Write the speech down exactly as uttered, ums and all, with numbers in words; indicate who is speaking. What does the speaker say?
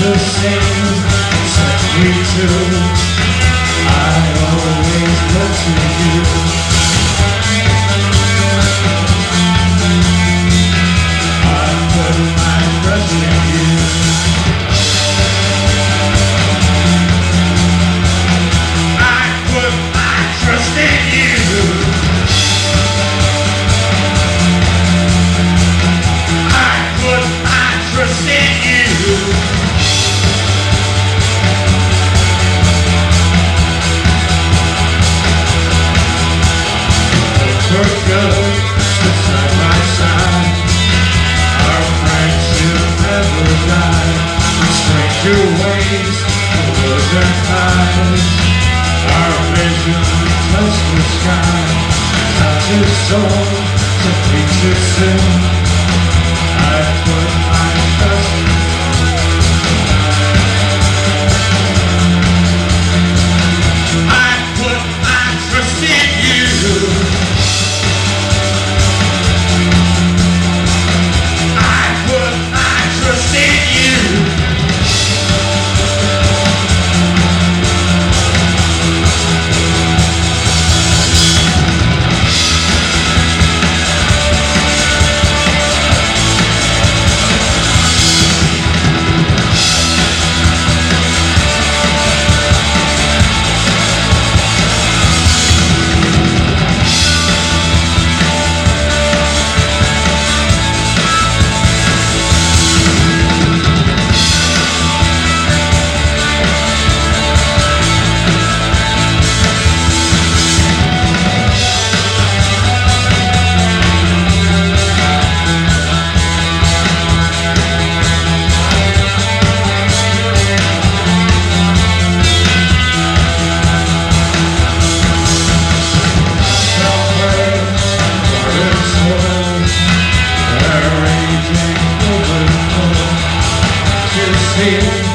Speaker 1: the same, set me true. I always look to you. I put my trust in you. I put my trust in you. I put my trust in you. We're good, stood side by side. Our friendship never died. We stranger ways, the woods and ties. Our vision touched the sky. Touch his soul, to reach it soon. I put my trust in you. I put my trust in you. Here